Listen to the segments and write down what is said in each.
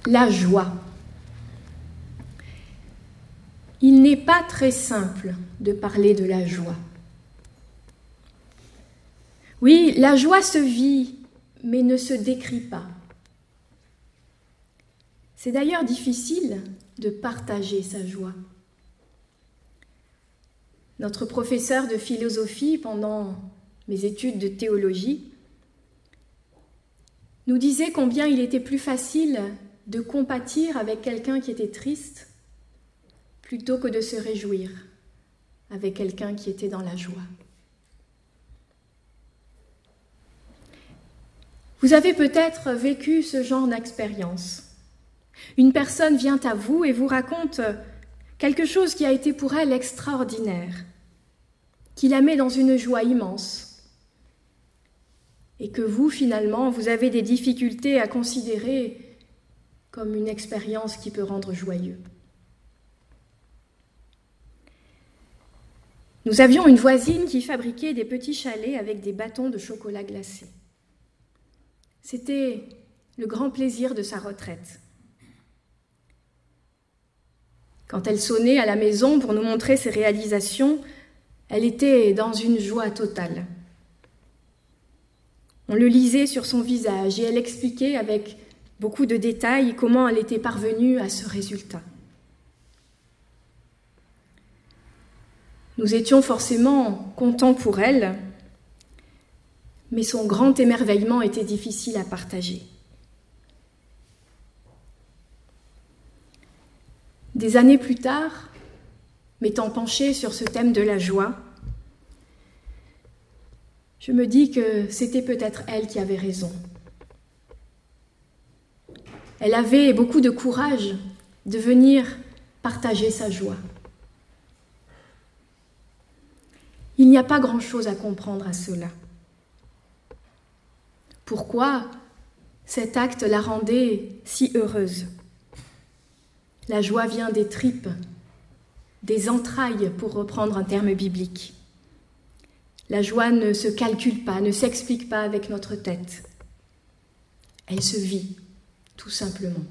la joie. Il n'est pas très simple de parler de la joie. Oui, la joie se vit, mais ne se décrit pas. C'est d'ailleurs difficile de partager sa joie. Notre professeur de philosophie pendant mes études de théologie nous disait combien il était plus facile de compatir avec quelqu'un qui était triste plutôt que de se réjouir avec quelqu'un qui était dans la joie. Vous avez peut-être vécu ce genre d'expérience. Une personne vient à vous et vous raconte quelque chose qui a été pour elle extraordinaire, qui la met dans une joie immense, et que vous, finalement, vous avez des difficultés à considérer comme une expérience qui peut rendre joyeux. Nous avions une voisine qui fabriquait des petits chalets avec des bâtons de chocolat glacé. C'était le grand plaisir de sa retraite. Quand elle sonnait à la maison pour nous montrer ses réalisations, elle était dans une joie totale. On le lisait sur son visage et elle expliquait avec beaucoup de détails comment elle était parvenue à ce résultat. Nous étions forcément contents pour elle, mais son grand émerveillement était difficile à partager. Des années plus tard, m'étant penchée sur ce thème de la joie, je me dis que c'était peut-être elle qui avait raison. Elle avait beaucoup de courage de venir partager sa joie. Il n'y a pas grand-chose à comprendre à cela. Pourquoi cet acte la rendait si heureuse ? La joie vient des tripes, des entrailles, pour reprendre un terme biblique. La joie ne se calcule pas, ne s'explique pas avec notre tête. Elle se vit, tout simplement.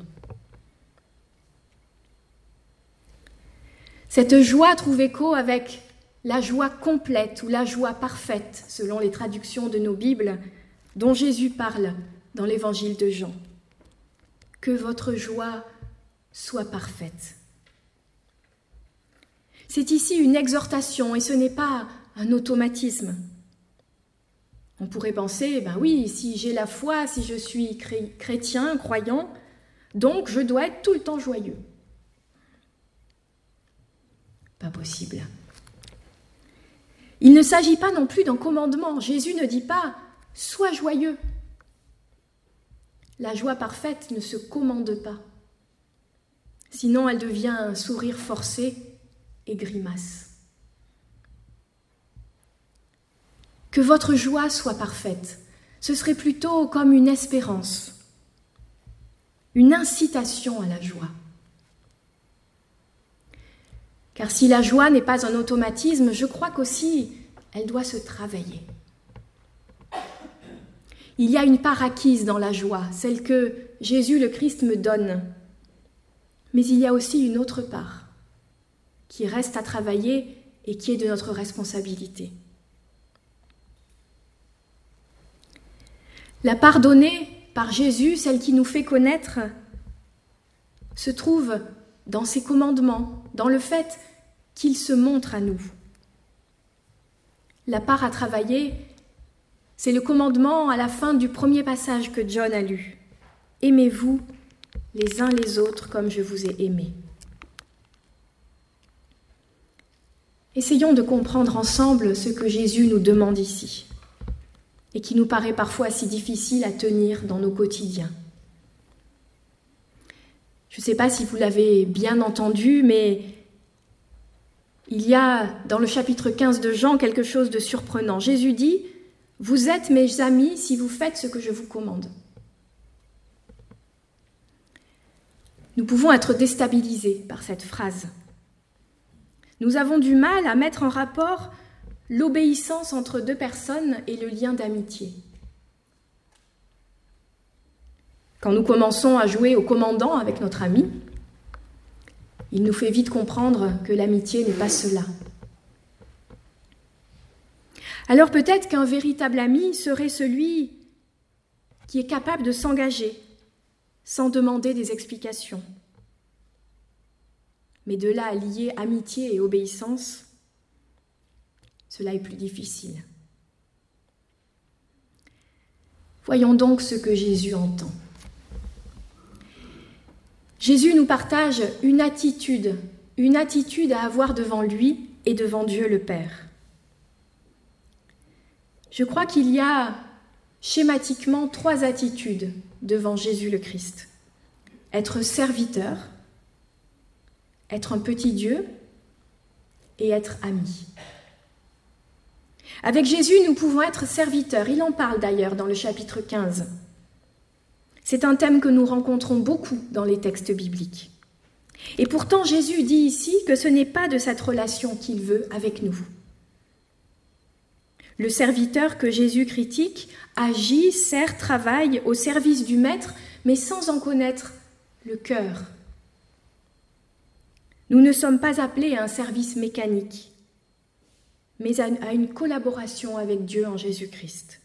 Cette joie trouve écho avec la joie complète ou la joie parfaite, selon les traductions de nos Bibles, dont Jésus parle dans l'évangile de Jean. Que votre joie soit parfaite. C'est ici une exhortation et ce n'est pas un automatisme. On pourrait penser, oui, si j'ai la foi, si je suis chrétien, croyant, donc je dois être tout le temps joyeux. Pas possible. Il ne s'agit pas non plus d'un commandement. Jésus ne dit pas « sois joyeux ». La joie parfaite ne se commande pas. Sinon, elle devient un sourire forcé et grimace. Que votre joie soit parfaite, ce serait plutôt comme une espérance, une incitation à la joie. Car si la joie n'est pas un automatisme, je crois qu'aussi elle doit se travailler. Il y a une part acquise dans la joie, celle que Jésus le Christ me donne. Mais il y a aussi une autre part qui reste à travailler et qui est de notre responsabilité. La part donnée par Jésus, celle qui nous fait connaître, se trouve dans ses commandements, dans le fait qu'il se montre à nous. La part à travailler, c'est le commandement à la fin du premier passage que John a lu. « Aimez-vous les uns les autres comme je vous ai aimés. » Essayons de comprendre ensemble ce que Jésus nous demande ici et qui nous paraît parfois si difficile à tenir dans nos quotidiens. Je ne sais pas si vous l'avez bien entendu, mais il y a dans le chapitre 15 de Jean quelque chose de surprenant. Jésus dit « Vous êtes mes amis si vous faites ce que je vous commande. » Nous pouvons être déstabilisés par cette phrase. Nous avons du mal à mettre en rapport l'obéissance entre deux personnes et le lien d'amitié. Quand nous commençons à jouer au commandant avec notre ami, il nous fait vite comprendre que l'amitié n'est pas cela. Alors peut-être qu'un véritable ami serait celui qui est capable de s'engager sans demander des explications. Mais de là à lier amitié et obéissance, cela est plus difficile. Voyons donc ce que Jésus entend. Jésus nous partage une attitude à avoir devant lui et devant Dieu le Père. Je crois qu'il y a schématiquement 3 attitudes devant Jésus le Christ. Être serviteur, être un petit Dieu et être ami. Avec Jésus, nous pouvons être serviteurs. Il en parle d'ailleurs dans le chapitre 15. C'est un thème que nous rencontrons beaucoup dans les textes bibliques. Et pourtant, Jésus dit ici que ce n'est pas de cette relation qu'il veut avec nous. Le serviteur que Jésus critique agit, sert, travaille au service du Maître, mais sans en connaître le cœur. Nous ne sommes pas appelés à un service mécanique, mais à une collaboration avec Dieu en Jésus-Christ.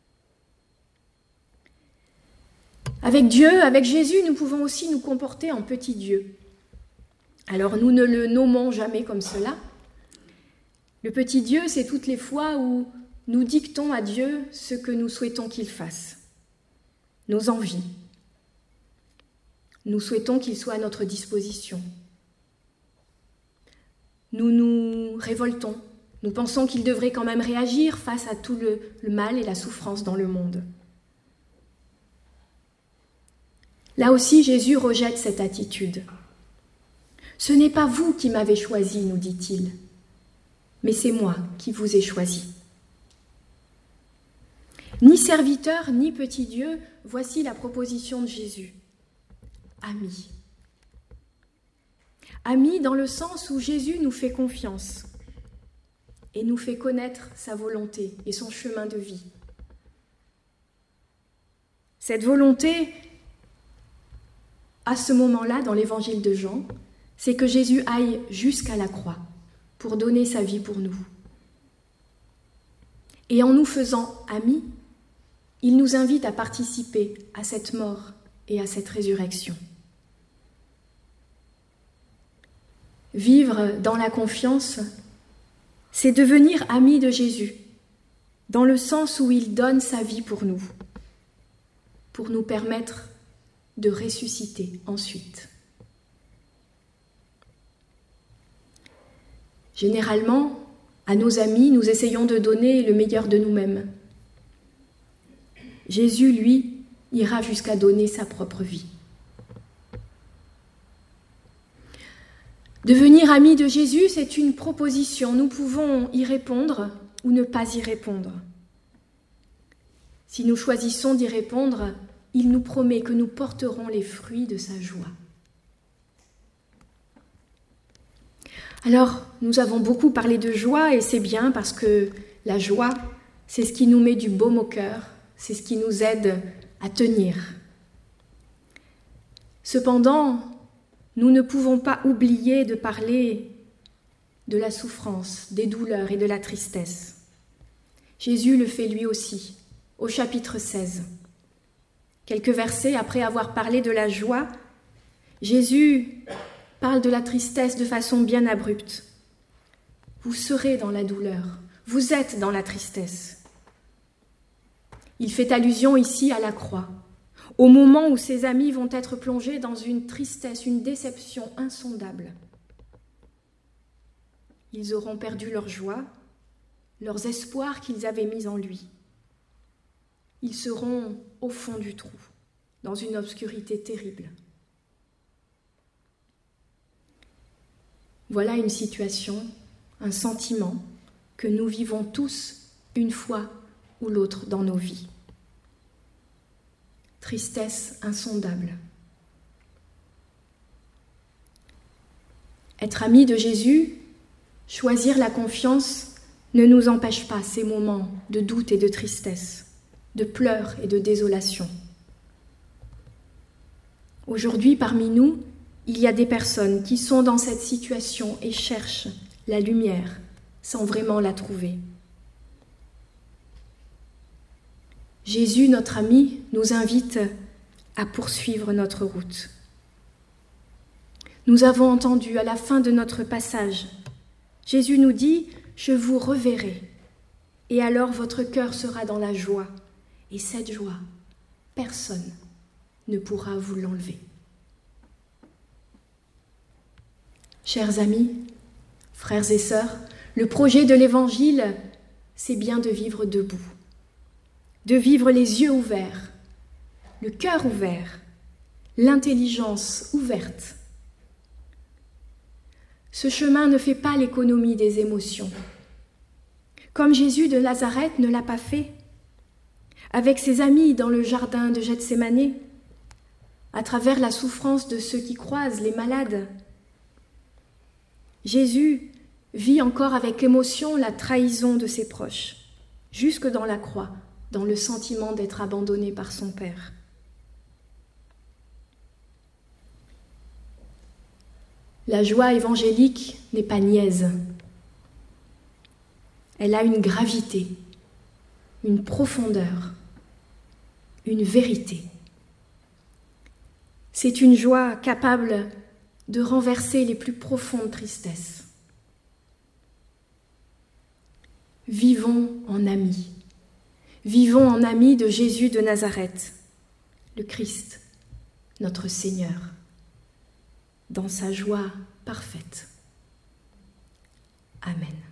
Avec Dieu, avec Jésus, nous pouvons aussi nous comporter en petit Dieu. Alors nous ne le nommons jamais comme cela. Le petit Dieu, c'est toutes les fois où nous dictons à Dieu ce que nous souhaitons qu'il fasse, nos envies. Nous souhaitons qu'il soit à notre disposition. Nous nous révoltons. Nous pensons qu'il devrait quand même réagir face à tout le mal et la souffrance dans le monde. Là aussi, Jésus rejette cette attitude. « Ce n'est pas vous qui m'avez choisi, nous dit-il, mais c'est moi qui vous ai choisi. » Ni serviteur, ni petit Dieu, voici la proposition de Jésus. Ami. Ami dans le sens où Jésus nous fait confiance et nous fait connaître sa volonté et son chemin de vie. Cette volonté, à ce moment-là, dans l'évangile de Jean, c'est que Jésus aille jusqu'à la croix pour donner sa vie pour nous. Et en nous faisant amis, il nous invite à participer à cette mort et à cette résurrection. Vivre dans la confiance, c'est devenir ami de Jésus, dans le sens où il donne sa vie pour nous permettre de ressusciter ensuite. Généralement, à nos amis, nous essayons de donner le meilleur de nous-mêmes. Jésus, lui, ira jusqu'à donner sa propre vie. Devenir ami de Jésus, c'est une proposition. Nous pouvons y répondre ou ne pas y répondre. Si nous choisissons d'y répondre, il nous promet que nous porterons les fruits de sa joie. Alors, nous avons beaucoup parlé de joie et c'est bien parce que la joie, c'est ce qui nous met du baume au cœur, c'est ce qui nous aide à tenir. Cependant, nous ne pouvons pas oublier de parler de la souffrance, des douleurs et de la tristesse. Jésus le fait lui aussi, au chapitre 16. Quelques versets après avoir parlé de la joie, Jésus parle de la tristesse de façon bien abrupte. Vous serez dans la douleur, vous êtes dans la tristesse. Il fait allusion ici à la croix, au moment où ses amis vont être plongés dans une tristesse, une déception insondable. Ils auront perdu leur joie, leurs espoirs qu'ils avaient mis en lui. Ils seront au fond du trou, dans une obscurité terrible. Voilà une situation, un sentiment que nous vivons tous une fois ou l'autre dans nos vies. Tristesse insondable. Être ami de Jésus, choisir la confiance, ne nous empêche pas ces moments de doute et de tristesse, de pleurs et de désolation. Aujourd'hui, parmi nous, il y a des personnes qui sont dans cette situation et cherchent la lumière sans vraiment la trouver. Jésus, notre ami, nous invite à poursuivre notre route. Nous avons entendu à la fin de notre passage, Jésus nous dit « Je vous reverrai » et alors votre cœur sera dans la joie. Et cette joie, personne ne pourra vous l'enlever. Chers amis, frères et sœurs, le projet de l'Évangile, c'est bien de vivre debout, de vivre les yeux ouverts, le cœur ouvert, l'intelligence ouverte. Ce chemin ne fait pas l'économie des émotions. Comme Jésus de Nazareth ne l'a pas fait, avec ses amis dans le jardin de Gethsémani, à travers la souffrance de ceux qui croisent, les malades. Jésus vit encore avec émotion la trahison de ses proches, jusque dans la croix, dans le sentiment d'être abandonné par son Père. La joie évangélique n'est pas niaise. Elle a une gravité, une profondeur, une vérité. C'est une joie capable de renverser les plus profondes tristesses. Vivons en amis. Vivons en amis de Jésus de Nazareth, le Christ, notre Seigneur, dans sa joie parfaite. Amen.